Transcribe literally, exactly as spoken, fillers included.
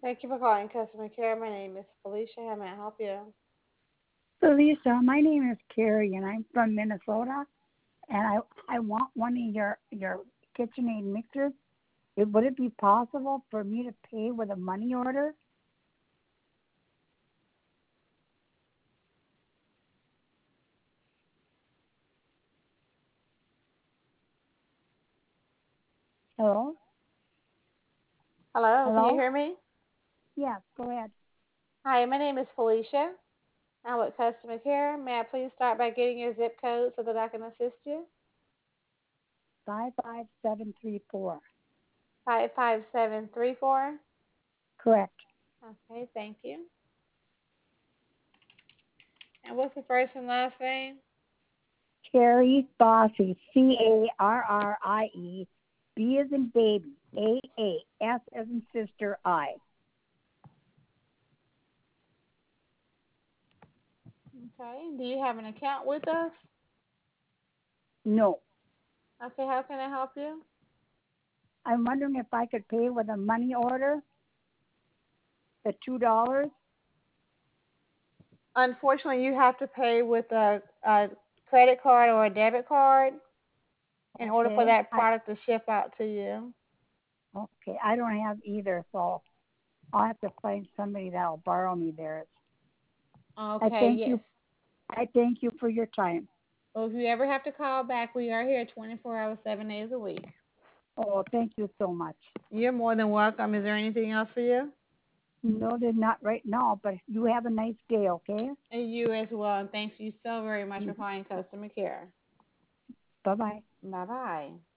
Thank you for calling customer care. My name is Felicia. How may I help you? So Lisa, my name is Carrie, and I'm from Minnesota, and I I want one of your your KitchenAid mixers. It, would it be possible for me to pay with a money order? Hello, Hello, can you hello. hear me? Yes, go ahead. Hi, my name is Felicia. I'm with customer care. May I please start by getting your zip code so that I can assist you? Five five seven three four. five five seven three four. Correct. Okay, thank you. And what's the first and last name? Carrie Bossy. C A R R I E. B as in baby. A A. S as in sister. I. Okay, do you have an account with us? No. Okay, how can I help you? I'm wondering if I could pay with a money order. The two dollars. Unfortunately, you have to pay with a, a credit card or a debit card in order for Okay. that I product to ship out to you. okay. I don't have either, so I'll have to find somebody that'll borrow me theirs. I Okay, thank yes. you. I thank you for your time. Well, if you ever have to call back, we are here twenty-four hours, seven days a week. Oh, thank you so much. You're more than welcome. Is there anything else for you? No, they're not right now, but you have a nice day, okay? And you as well. And thank you so very much for calling customer care. Bye bye. Bye bye.